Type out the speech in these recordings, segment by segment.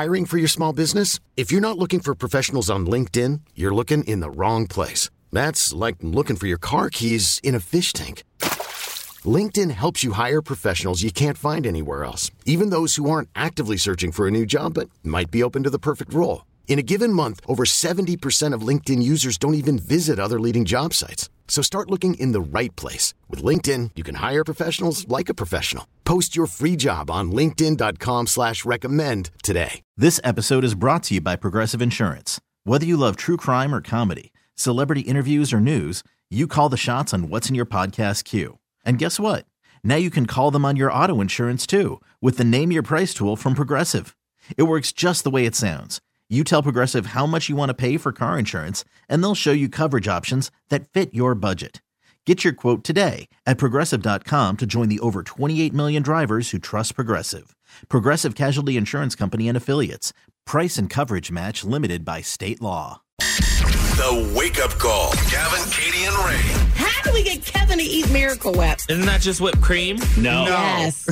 Hiring for your small business? If you're not looking for professionals on LinkedIn, you're looking in the wrong place. That's like looking for your car keys in a fish tank. LinkedIn helps you hire professionals you can't find anywhere else, even those who aren't actively searching for a new job but might be open to the perfect role. In a given month, over 70% of LinkedIn users don't even visit other leading job sites. So start looking in the right place. With LinkedIn, you can hire professionals like a professional. Post your free job on linkedin.com/recommend today. This episode is brought to you by Progressive Insurance. Whether you love true crime or comedy, celebrity interviews or news, you call the shots on what's in your podcast queue. And guess what? Now you can call them on your auto insurance too with the Name Your Price tool from Progressive. It works just the way it sounds. You tell Progressive how much you want to pay for car insurance, and they'll show you coverage options that fit your budget. Get your quote today at Progressive.com to join the over 28 million drivers who trust Progressive. Progressive Casualty Insurance Company and Affiliates. Price and coverage match limited by state law. The Wake Up Call. Gavin, Katie, and Ray. How do we get Kevin to eat Miracle Whip? Isn't that just whipped cream? No. Yes.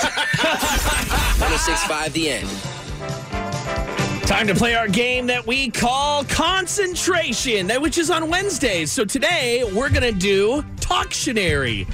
106.5 The End. Time to play our game that we call Concentration, which is on Wednesdays. So today we're going to do Talktionary.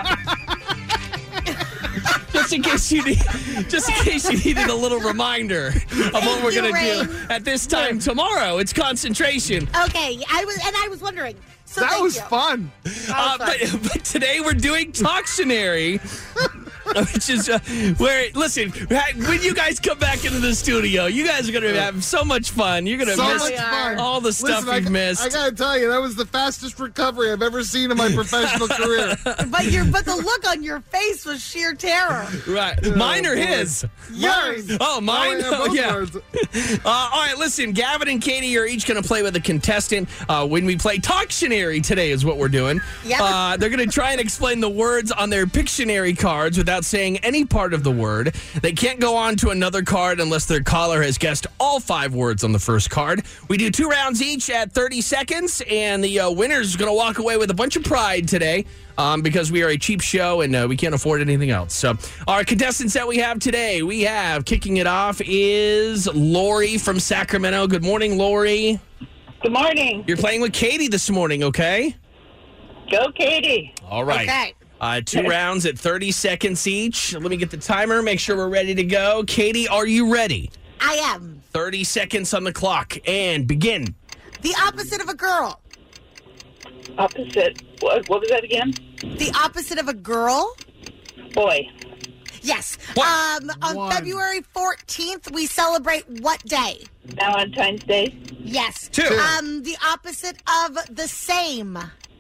Just in case you needed a little reminder of what we're going to do at this time tomorrow. It's Concentration. Okay, I was wondering. So that was fun. But today we're doing Talktionary. Which is where, listen, when you guys come back into the studio, you guys are going to have so much fun. You're going to miss all the stuff you've missed. I got to tell you, that was the fastest recovery I've ever seen in my professional career. But the look on your face was sheer terror. Right. Mine or his? Yours. Oh, mine? Oh, yeah. All right, listen, Gavin and Katie are each going to play with a contestant when we play Talktionary today is what we're doing. Yep. They're going to try and explain the words on their Pictionary cards without saying any part of the word. They can't go on to another card unless their caller has guessed all 5 words on the first card. We do 2 rounds each at 30 seconds, and the winner's is going to walk away with a bunch of pride today because we are a cheap show and we can't afford anything else. So our contestants that we have today, we have kicking it off is Lori from Sacramento. Good morning, Lori. Good morning. You're playing with Katie this morning, okay? Go, Katie. All right. Okay. 2 rounds at 30 seconds each. Let me get the timer, make sure we're ready to go. Katie, are you ready? I am. 30 seconds on the clock, and begin. The opposite of a girl. Opposite. What was that again? The opposite of a girl? Boy. Yes. What? On February 14th, we celebrate what day? Valentine's Day. Yes. 2. The opposite of the same.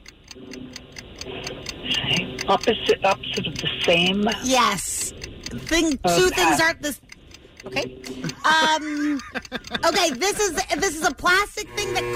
Opposite of the same. Yes. Two things aren't this. Okay. Okay. This is a plastic thing that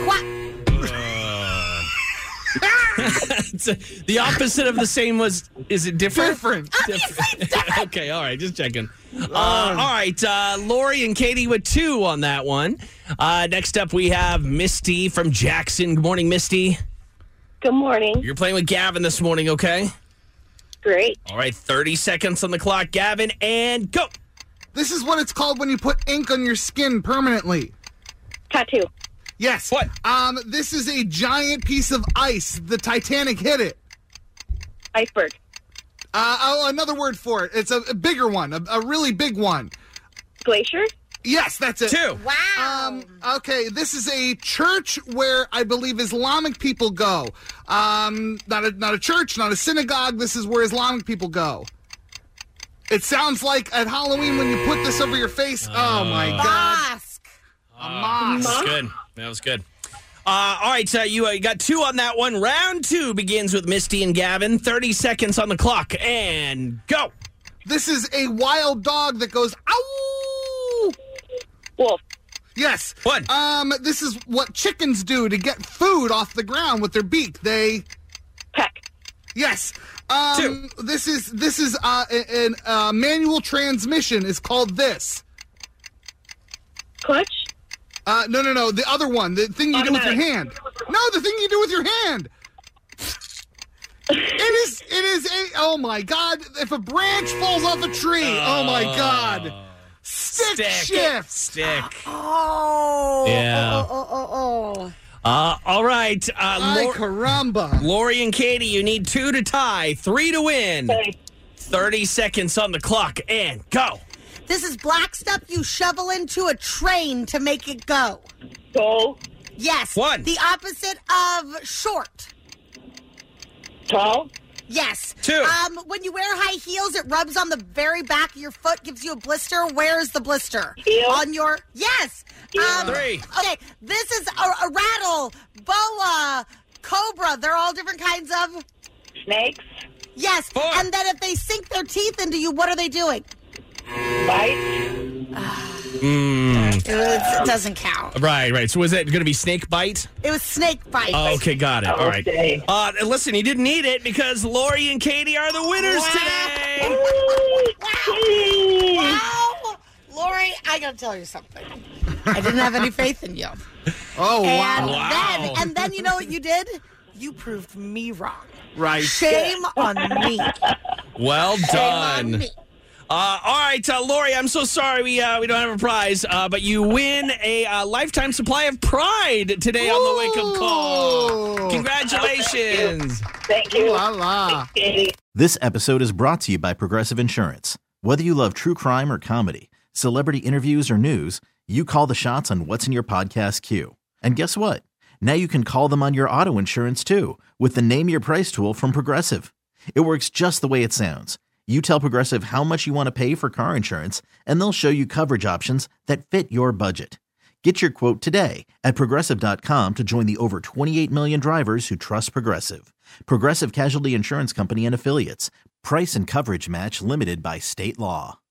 The opposite of the same is it different? Different. Obviously it's different. Okay, all right, just checking. All right, Lori and Katie with 2 on that one. Next up, we have Misty from Jackson. Good morning, Misty. Good morning. You're playing with Gavin this morning, okay? Great. All right, 30 seconds on the clock, Gavin, and go. This is what it's called when you put ink on your skin permanently. Tattoo. Yes. What? This is a giant piece of ice. The Titanic hit it. Iceberg. Another word for it. It's a bigger one, a really big one. Glacier. Yes, that's it. 2. Wow. Okay, this is a church where I believe Islamic people go. Not a church, not a synagogue. This is where Islamic people go. It sounds like at Halloween when you put this over your face. Oh, my God. Mosque. A mosque. That's good. That was good. All right, so you got 2 on that one. Round 2 begins with Misty and Gavin. 30 seconds on the clock, and go. This is a wild dog that goes, ow! Wolf. Yes. What? This is what chickens do to get food off the ground with their beak. They... Peck. Yes. 2. This is a manual transmission is called this. Clutch. No. The other one. The thing you do with your hand. No, the thing you do with your hand. It is a, oh my God. If a branch falls off a tree, oh my God. Stick shift. Stick. Oh. Yeah. Oh. All right. Ay, caramba. Lori and Katie, you need 2 to tie, 3 to win. Okay. 30 seconds on the clock, and go. This is black stuff you shovel into a train to make it go. Tall. Yes. 1. The opposite of short. Tall. Yes. 2. When you wear high heels, it rubs on the very back of your foot, gives you a blister. Where is the blister? Heel. On your... Yes. 3. Okay, this is a rattle, boa, cobra. They're all different kinds of... Snakes. Yes. 4. And then if they sink their teeth into you, what are they doing? Bite. It doesn't count. Right. So was it going to be snake bite? It was snake bite. Okay, got it. All right. Okay. Listen, you didn't need it because Lori and Katie are the winners today. Wow. Lori, I got to tell you something. I didn't have any faith in you. Oh, wow. And then you know what you did? You proved me wrong. Right. Shame on me. Well Shame on done. me. All right, Lori, I'm so sorry we don't have a prize, but you win a lifetime supply of Pride today on the Wake Up Call. Ooh. Congratulations. Thank you. Ooh la la. Katie. This episode is brought to you by Progressive Insurance. Whether you love true crime or comedy, celebrity interviews or news, you call the shots on what's in your podcast queue. And guess what? Now you can call them on your auto insurance too with the Name Your Price tool from Progressive. It works just the way it sounds. You tell Progressive how much you want to pay for car insurance, and they'll show you coverage options that fit your budget. Get your quote today at Progressive.com to join the over 28 million drivers who trust Progressive. Progressive Casualty Insurance Company and Affiliates. Price and coverage match limited by state law.